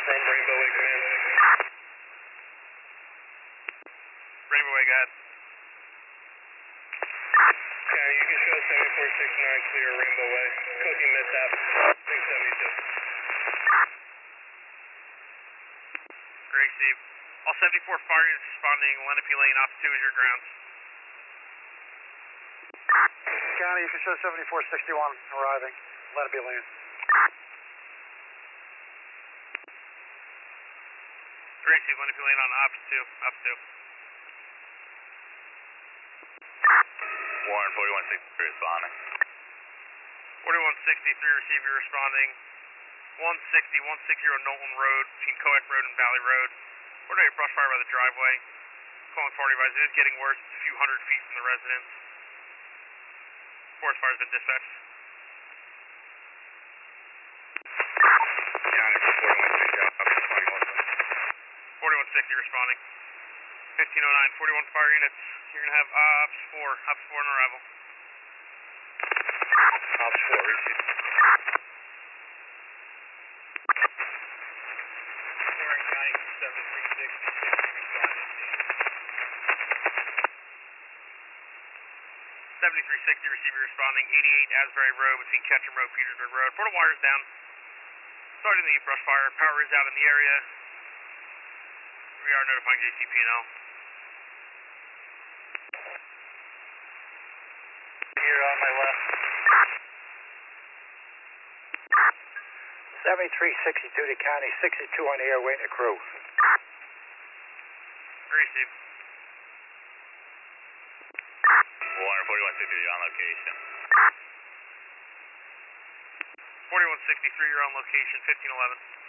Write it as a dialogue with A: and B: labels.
A: from Rainbow Way Command.
B: Rainbow Way, go ahead.
A: Yeah, you can show 7469 clear Rainbow Way. Cooking mishap, Ping 72.
B: Great, Steve. All 74 fire units responding. Lenape Lane, off 2 is your grounds.
C: County, you can show 7461 arriving. Lenape Lane.
B: Great, Steve. Lenape Lane on ops 2, up 2.
A: Warren 4163 responding.
B: 4163, receiver responding. 160 Knowlton Road, between Coac Road and Valley Road. Ordinary brush fire by the driveway. Calling for advice. It is getting worse. It's a few hundred feet from the residence. Forest fire has been dispatched.
A: County 4160,
B: 4160 responding. 1509, 41 fire units. You're going to have ops 4 on arrival.
A: Ops 4, receive. Warren County
B: 7360, receiver responding. 88 Asbury Road, between Ketchum Road, Petersburg Road. Portal wires down. Starting the brush fire. Power is out in the area. We are notifying JCP&L.
A: Here on my left.
C: 7362 to County, 62 on the air, waiting a crew.
B: Receive.
A: Warren 4163 on location.
B: 4163, you're on location, 1511.